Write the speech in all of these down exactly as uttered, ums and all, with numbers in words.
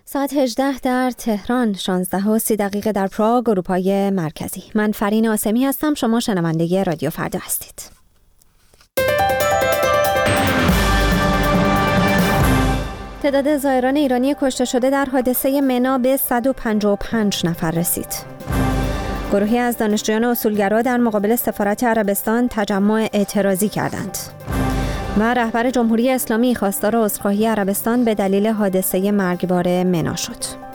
ساعت هجده در تهران، شانزده و سی دقیقه در پراگ، اروپای مرکزی. من فرین آسمی هستم. شما شنونده رادیو فردا هستید. تعداد زائران ایرانی کشته شده در حادثه منا به صد و پنجاه و پنج نفر رسید. گروهی از دانشجویان اصولگرا در مقابل سفارت عربستان تجمع اعتراضی کردند. و رهبر جمهوری اسلامی خواستار عذرخواهی عربستان به دلیل حادثه مرگبار منا شد.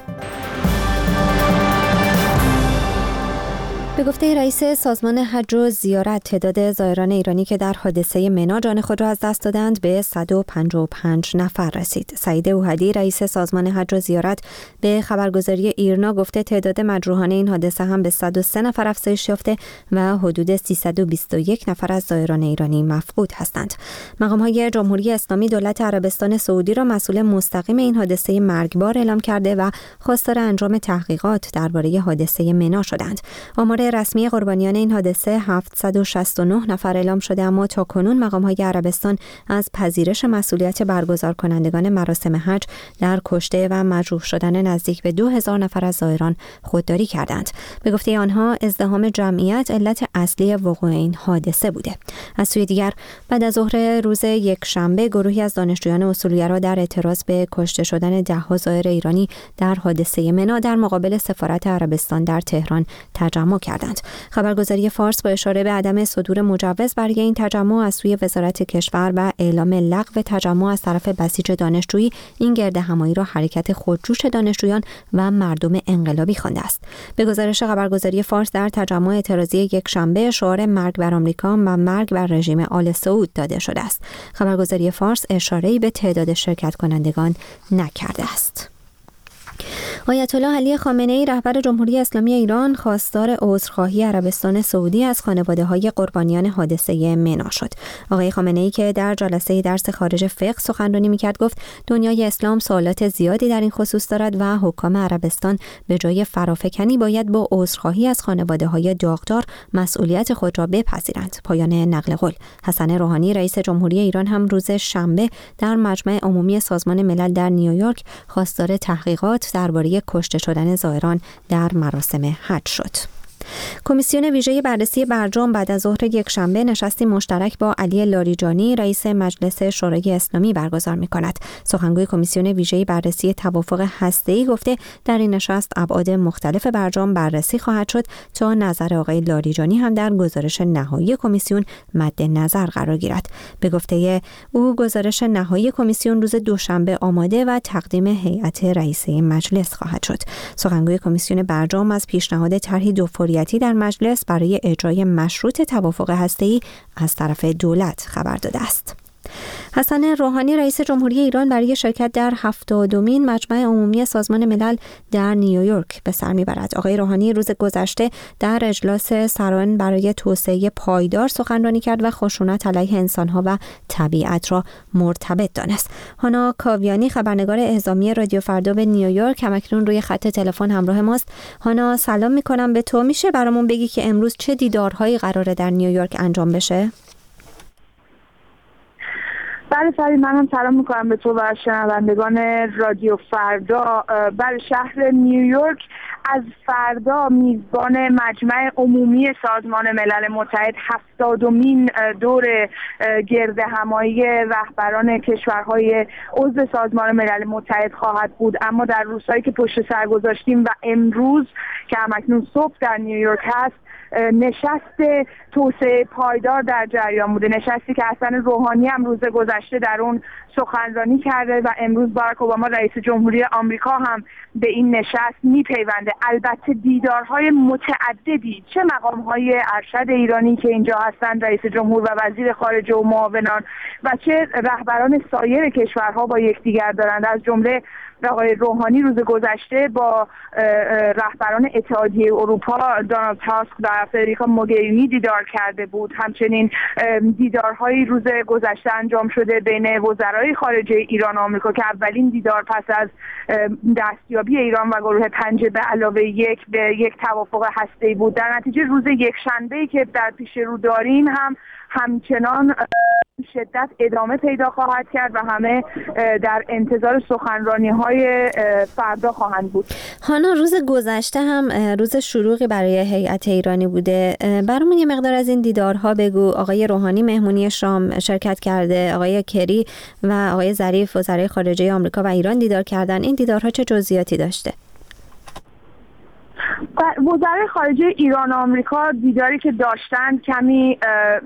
به گفته رئیس سازمان حج و زیارت، تعداد زائران ایرانی که در حادثه منا جان خود را از دست دادند به صد و پنجاه و پنج نفر رسید. سعید اوحدی، رئیس سازمان حج و زیارت، به خبرگزاری ایرنا گفته تعداد مجروحان این حادثه هم به صد و سه نفر افزایش یافته و حدود سیصد و بیست و یک نفر از زائران ایرانی مفقود هستند. مقام‌های جمهوری اسلامی دولت عربستان سعودی را مسئول مستقیم این حادثه مرگبار اعلام کرده و خواستار انجام تحقیقات درباره حادثه منا شدند. آمار رسمی قربانیان این حادثه هفتصد و شصت و نه نفر اعلام شده، اما تاکنون مقام‌های عربستان از پذیرش مسئولیت برگزار کنندگان مراسم حج در کشته و مجروح شدن نزدیک به دو هزار نفر از زائران خودداری کردند. به گفته آنها ازدحام جمعیت علت اصلی وقوع این حادثه بوده. از سوی دیگر بعد از ظهر روز یکشنبه گروهی از دانشجویان اصولگرا در اعتراض به کشته شدن ده‌ها زائر ایرانی در حادثه منا در مقابل سفارت عربستان در تهران تجمع کردند. خبرگزاری فارس با اشاره به عدم صدور مجوز برای این تجمع از سوی وزارت کشور و اعلام لغو تجمع از طرف بسیج دانشجویی این گردهمایی را حرکت خودجوش دانشجویان و مردم انقلابی خوانده است. به گزارش خبرگزاری فارس، در تجمع اعتراضی یکشنبه شعار مرگ بر آمریکا و مرگ بر رژیم آل سعود داده شده است. خبرگزاری فارس اشاره‌ای به تعداد شرکت کنندگان نکرده است. آیت الله علی خامنه‌ای، رهبر جمهوری اسلامی ایران، خواستار عذرخواهی عربستان سعودی از خانواده‌های قربانیان حادثه منا شد. آقای خامنه‌ای که در جلسه درس خارج فقه سخنرانی می‌کرد گفت دنیای اسلام سوالات زیادی در این خصوص دارد و حکام عربستان به جای فرافکنی باید با عذرخواهی از خانواده‌های داغدار مسئولیت خود را بپذیرند. پایان نقل قول. حسن روحانی، رئیس جمهوری ایران، هم روز شنبه در مجمع عمومی سازمان ملل در نیویورک خواستار تحقیقات درباره کشته شدن زائران در مراسم حج شد. کمیسیون ویژه بررسی برجام بعد از ظهر یکشنبه نشستی مشترک با علی لاریجانی، رئیس مجلس شورای اسلامی، برگزار می‌کند. سخنگوی کمیسیون ویژه بررسی توافق هسته‌ای گفته در این نشست ابعاد مختلف برجام بررسی خواهد شد تا نظر آقای لاریجانی هم در گزارش نهایی کمیسیون مد نظر قرار گیرد. به گفته او گزارش نهایی کمیسیون روز دوشنبه آماده و تقدیم هیئت رئیسه مجلس خواهد شد. سخنگوی کمیسیون برجام از پیشنهاد طرحی دوفوری در مجلس برای اجرای مشروط توافق هسته‌ای از طرف دولت خبر داده است. حسن روحانی، رئیس جمهوری ایران، برای شرکت در هفتادمین مجمع عمومی سازمان ملل در نیویورک به سر میبرد. آقای روحانی روز گذشته در اجلاس سران برای توسعه پایدار سخنرانی کرد و خشونت علیه انسانها و طبیعت را مرتبط دانست. هانا کاویانی، خبرنگار اعزامی رادیو فردا به نیویورک، همکنون روی خط تلفن همراه ماست. هانا، سلام میکنم به تو. میشه برامون بگی که امروز چه دیدارهایی قراره در نیویورک انجام بشه؟ بله فرید، منم سلام میکنم به تو و شنوندگان رادیو فردا. بله، شهر نیویورک از فردا میزبان مجمع عمومی سازمان ملل متحد هفتادمین دور گرد همایی رهبران کشورهای عضو سازمان ملل متحد خواهد بود. اما در روزهایی که پشت سر گذاشتیم و امروز که همکنون صبح در نیویورک هست، نشست توسعه پایدار در جریان بوده. نشستی که حسن روحانی هم روز گذشته در اون سخنرانی کرده و امروز باراک اوباما رئیس جمهوری آمریکا هم به این نشست میپیونده. البته دیدارهای متعددی، چه مقامهای ارشد ایرانی که اینجا هستند، رئیس جمهور و وزیر خارجه و معاونان، و چه رهبران سایر کشورها با یکدیگر دارند. از جمله آقای روحانی روز گذشته با رهبران اتحادیه اروپا دونالد تاسک و فدریکا موگرینی دیدار کرده بود. همچنین دیدارهایی روز گذشته انجام شده بین وزرای خارجه ایران و آمریکا که اولین دیدار پس از دستیابی ایران و گروه پنج به علاوه یک به یک توافق هسته‌ای بود. در نتیجه روز یکشنبه که در پیش رو داریم هم همچنان شدت ادامه پیدا خواهد کرد و همه در انتظار سخنرانی‌های فردا خواهند بود. هانا، روز گذشته هم روز شروعی برای هیئت ایرانی بوده. برامون یه مقدار از این دیدارها بگو. آقای روحانی مهمونی شام شرکت کرده، آقای کری و آقای ظریف وزرای خارجه آمریکا و ایران دیدار کردن. این دیدارها چه جزئیاتی داشته؟ وزرای خارجه ایران و آمریکا دیداری که داشتند کمی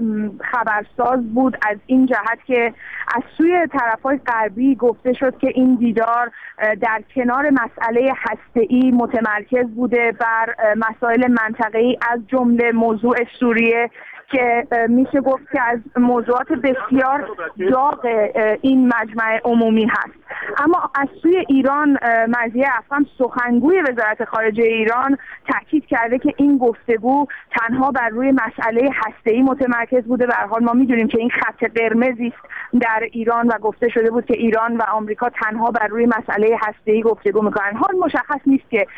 خبرساز بود از این جهت که از سوی طرف‌های غربی گفته شد که این دیدار در کنار مسئله هسته‌ای متمرکز بوده بر مسائل منطقه‌ای از جمله موضوع سوریه که میشه گفت که از موضوعات بسیار داغ این مجمع عمومی هست. اما از سوی ایران مرضیه افخم سخنگوی وزارت خارجه ایران تاکید کرده که این گفتگو تنها بر روی مسئله هسته‌ای متمرکز بوده. به هر حال ما میدونیم که این خط قرمزی است در ایران و گفته شده بود که ایران و آمریکا تنها بر روی مسئله هسته‌ای گفتگو میکنن. حال مشخص نیست که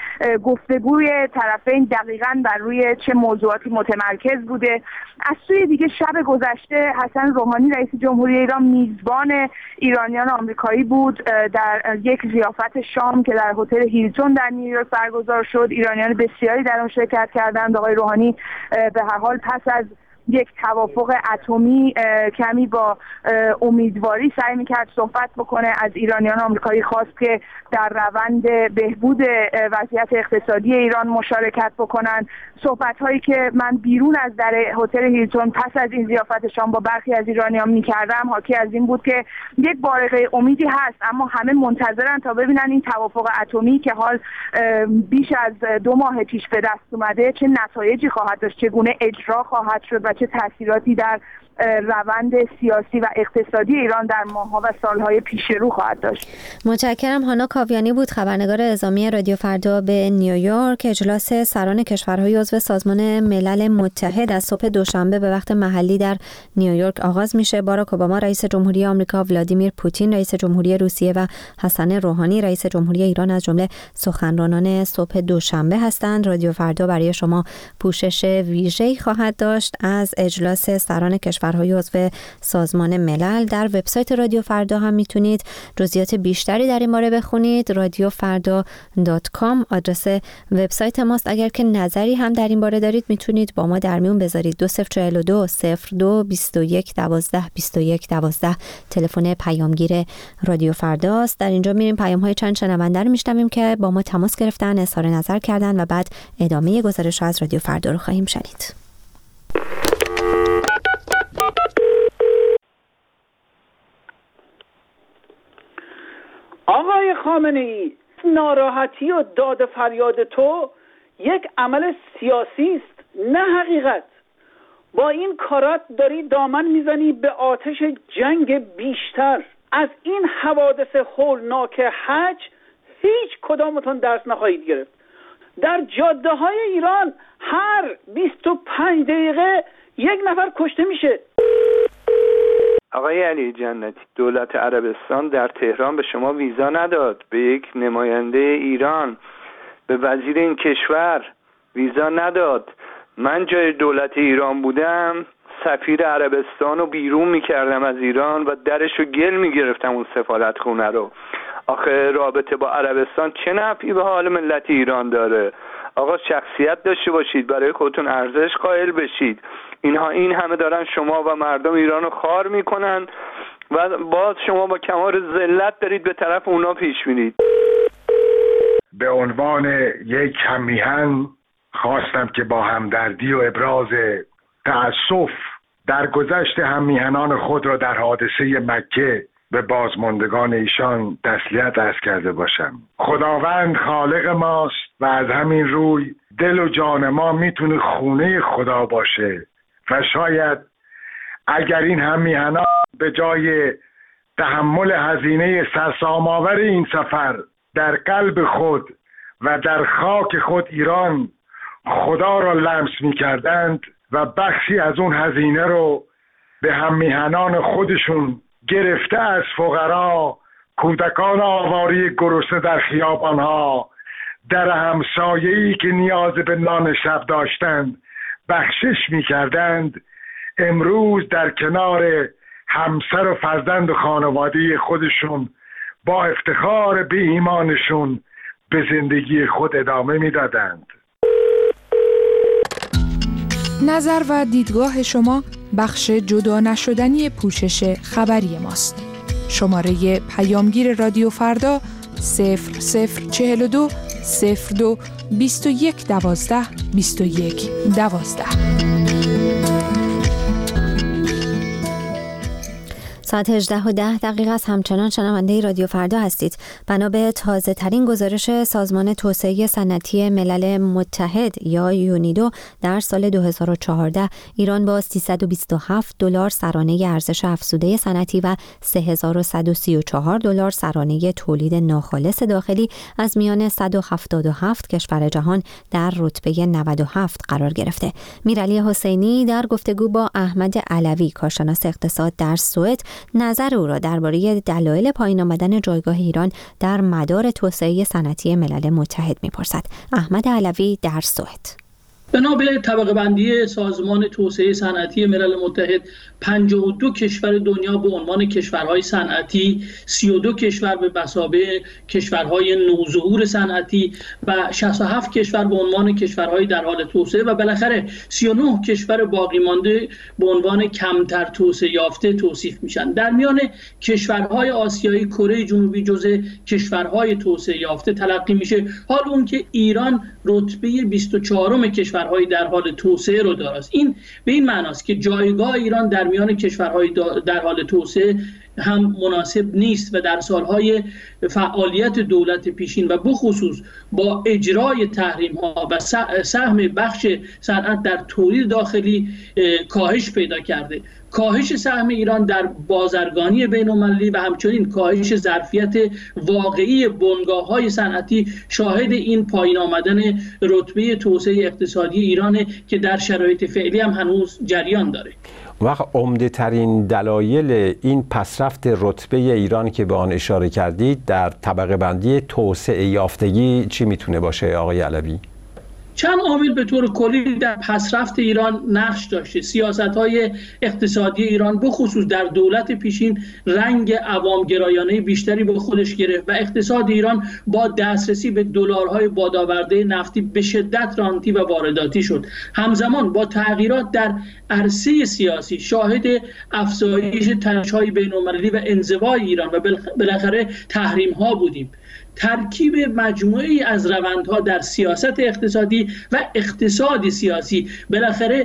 گفتگوی طرفین دقیقاً بر روی چه موضوعاتی متمرکز بوده. از سوی دیگه شب گذشته حسن روحانی رئیس جمهوری ایران میزبان ایرانیان آمریکایی بود در یک ضیافت شام که در هتل هیلتون در نیویورک برگزار شد. ایرانیان بسیاری در آن شرکت کردند. آقای روحانی به هر حال پس از یک توافق اتمی کمی با امیدواری سعی میکرد صحبت بکنه. از ایرانیان آمریکایی خواست که در روند بهبود وضعیت اقتصادی ایران مشارکت بکنن. صحبت هایی که من بیرون از در هتل هیلتون پس از این ضیافت شام با برخی از ایرانیان میکردم حاکی از این بود که یک بارقه امیدی هست، اما همه منتظرن تا ببینن این توافق اتمی که حال بیش از دو ماه پیش به دست اومده چه نتایجی خواهد داشت، چگونه اجرا خواهد شد و چه تاثیراتی در روند سیاسی و اقتصادی ایران در ماه‌ها و سال‌های پیش رو خواهد داشت. متشکرم. هانا کاویانی بود، خبرنگار اعزامی رادیو فردا به نیویورک. اجلاس سران کشورهای عضو سازمان ملل متحد از صبح دوشنبه به وقت محلی در نیویورک آغاز میشه. باراک اوباما رئیس جمهوری آمریکا، ولادیمیر پوتین رئیس جمهوری روسیه و حسن روحانی رئیس جمهوری ایران از جمله سخنرانان صبح دوشنبه هستند. رادیو فردا برای شما پوشش ویژه‌ای خواهد داشت از اجلاس سران کشور های عضو سازمان ملل. در وبسایت رادیو فردا هم میتونید جزئیات بیشتری در این باره بخونید. رادیو فردا دات کام آدرس وبسایت ماست. اگر که نظری هم در این باره دارید میتونید با ما در میون بذارید. دو صفر چهل و دو صفر دو بیست و یک دوازده بیست و یک دوازده تلفن پیامگیر رادیو فرداست. در اینجا میریم پیام های چند شنونده رو میشنویم که با ما تماس گرفتن، اظهار نظر کردن و بعد ادامه گزارش از رادیو فردا رو خواهیم شنید. آقای خامنه‌ای، ناراحتی و داد فریاد تو یک عمل سیاسی است، نه حقیقت. با این کارات داری دامن میزنی به آتش جنگ بیشتر. از این حوادث هولناک حج هیچ کدامتون درس نخواهید گرفت. در جاده های ایران هر بیست و پنج دقیقه یک نفر کشته میشه. آقای علی جنتی، دولت عربستان در تهران به شما ویزا نداد، به یک نماینده ایران، به وزیر این کشور ویزا نداد. من جای دولت ایران بودم سفیر عربستان رو بیرون میکردم از ایران و درش رو گل میگرفتم اون سفارت خونه رو. آخه رابطه با عربستان چه نفعی به حال ملت ایران داره؟ آقا شخصیت داشته باشید، برای خودتون ارزش قائل بشید. اینها این همه دارن شما و مردم ایران رو خار میکنن و باز شما با کمال ذلت دارید به طرف اونا پیش میرید. به عنوان یک هم‌میهن خواستم که با همدردی و ابراز تأسف در گذشت هم‌میهنان خود را در حادثه مکه به بازماندگان ایشان تسلیت عرض کرده باشم. خداوند خالق ماست و از همین روی دل و جان ما میتونه خونه خدا باشه و شاید اگر این هم‌میهنان به جای تحمل هزینه سرسام‌آور این سفر در قلب خود و در خاک خود ایران خدا را لمس می‌کردند و بخشی از اون هزینه رو به هم‌میهنان خودشون گرفته از فقرا، کودکان آواره گرسنه در خیابانها، در همسایه‌ای که نیاز به نان شب داشتند بخشش می‌کردند، امروز در کنار همسر و فرزند و خانواده خودشون با افتخار به ایمانشون به زندگی خود ادامه میدادند. نظر و دیدگاه شما بخش جدا نشدنی پوشش خبری ماست. شماره پیامگیر رادیو فردا صفر صفر چهل و دو صفر دو بیست و یک دوازده بیست و یک دوازده. ساعت هجده و ده دقیقه است. همچنان شنونده رادیو فردا هستید. بنا به تازه ترین گزارش سازمان توسعه صنعتی ملل متحد یا یونیدو در سال دو هزار و چهارده ایران با سیصد و بیست و هفت دلار سرانه ارزش افزوده صنعتی و سه هزار و صد و سی و چهار دلار سرانه تولید ناخالص داخلی از میان صد و هفتاد و هفت کشور جهان در رتبه نود و هفت قرار گرفته. میرعلی حسینی در گفتگو با احمد علوی کارشناس اقتصاد در سوئد نظر او را درباره دلایل پایین آمدن جایگاه ایران در مدار توسعه صنعتی ملل متحد می‌پرسد. احمد علوی در سوئد. بنا به طبقه بندی سازمان توسعه صنعتی ملل متحد، پنجاه و دو کشور دنیا به عنوان کشورهای صنعتی، سی و دو کشور به مثابه کشورهای نوظهور صنعتی و شصت و هفت کشور به عنوان کشورهای در حال توسعه و بالاخره سی و نه کشور باقی مانده به عنوان کمتر توسعه یافته توصیف میشن. در میان کشورهای آسیایی کره جنوبی جزء کشورهای توسعه یافته تلقی میشه، حال اون که ایران رتبه بیست و چهارم کشورهای در حال توسعه رو داره. این به این معناست که جایگاه ایران در میان کشورهای در حال توسعه هم مناسب نیست و در سالهای فعالیت دولت پیشین و بخصوص با اجرای تحریم ها و سهم بخش صنعت در تولید داخلی کاهش پیدا کرده. کاهش سهم ایران در بازرگانی بین‌المللی و همچنین کاهش ظرفیت واقعی بنگاه‌های صنعتی شاهد این پایین آمدن رتبه توسعه اقتصادی ایرانه که در شرایط فعلی هم هنوز جریان داره. وقت عمده ترین دلایل این پسرفت رتبه ایران که به آن اشاره کردید در طبقه بندی توسعه یافتگی چی میتونه باشه آقای علوی؟ چند عامل به طور کلی در پسرفت ایران نقش داشته. سیاست‌های اقتصادی ایران بخصوص در دولت پیشین رنگ عوامگرایانه بیشتری به خودش گرفت و اقتصاد ایران با دسترسی به دلارهای بادآورده نفتی به شدت رانتی و وارداتی شد. همزمان با تغییرات در عرصه سیاسی شاهد افزایش تنش‌های بین‌المللی و انزوای ایران و بالاخره تحریم‌ها بودیم. ترکیب مجموعه‌ای از روندها در سیاست اقتصادی و اقتصاد سیاسی بالاخره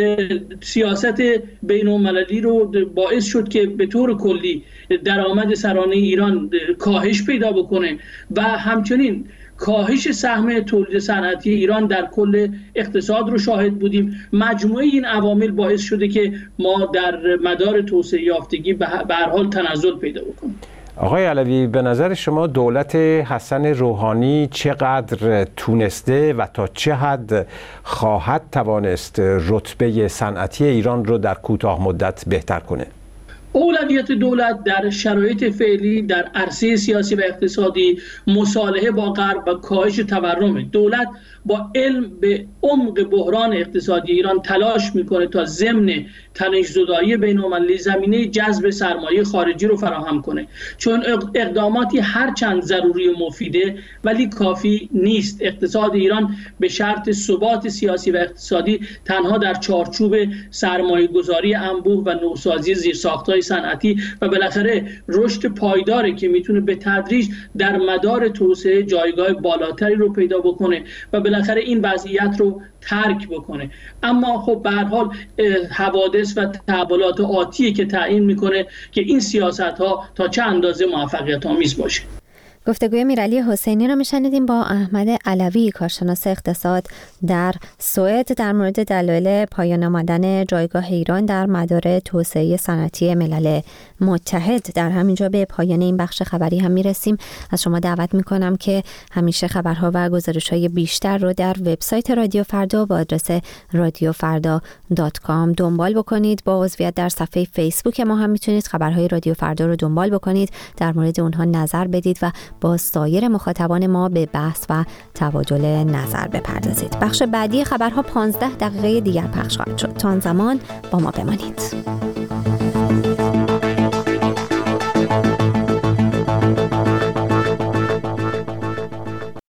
سیاست بین‌المللی رو باعث شد که به طور کلی درآمد سرانه ایران کاهش پیدا بکنه و همچنین کاهش سهم تولید صنعتی ایران در کل اقتصاد رو شاهد بودیم. مجموعه این عوامل باعث شده که ما در مدار توسعه یافتگی به هر حال تنزل پیدا بکنیم. آقای علوی، به نظر شما دولت حسن روحانی چقدر تونسته و تا چه حد خواهد توانست رتبه صنعتی ایران رو در کوتاه مدت بهتر کنه؟ اولویت دولت در شرایط فعلی در عرصه سیاسی و اقتصادی مصالحه با غرب و کاهش تورم. دولت با علم به عمق بحران اقتصادی ایران تلاش میکنه تا ضمن تنش‌زدایی بین‌المللی زمینه جذب سرمایه خارجی رو فراهم کنه، چون اقداماتی هرچند ضروری و مفیده ولی کافی نیست. اقتصاد ایران به شرط ثبات سیاسی و اقتصادی تنها در چارچوب سرمایه گذاری انبوه و نوسازی زیرساخت‌های صنعتی و بالاخره رشد پایداری که میتونه به تدریج در مدار توسعه جایگاه بالاتری رو پیدا بکنه و بالاخره این وضعیت رو ترک بکنه. اما خب به هر حال حوادث و تحولات آتیه که تعیین میکنه که این سیاست‌ها تا چه اندازه موفقیت آمیز باشه. گفتگوی میرعلی حسینی رو میشنیدیم با احمد علوی کارشناس اقتصاد در سوئد در مورد دلایل پایان آمدن جایگاه ایران در مدار توسعه صنعتی ملل متحد. در همینجا به پایان این بخش خبری هم میرسیم. از شما دعوت میکنم که همیشه خبرها و گزارش‌های بیشتر رو در وبسایت رادیو فردا با آدرس رادیو فردا دات کام دنبال بکنید. با عضویت در صفحه فیسبوک ما هم میتونید خبرهای رادیو فردا رو دنبال بکنید، در مورد اونها نظر بدید و با سایر مخاطبان ما به بحث و تبادل نظر بپردازید. بخش بعدی خبرها پانزده دقیقه دیگر پخش خواهد شد. تا آن زمان با ما بمانید.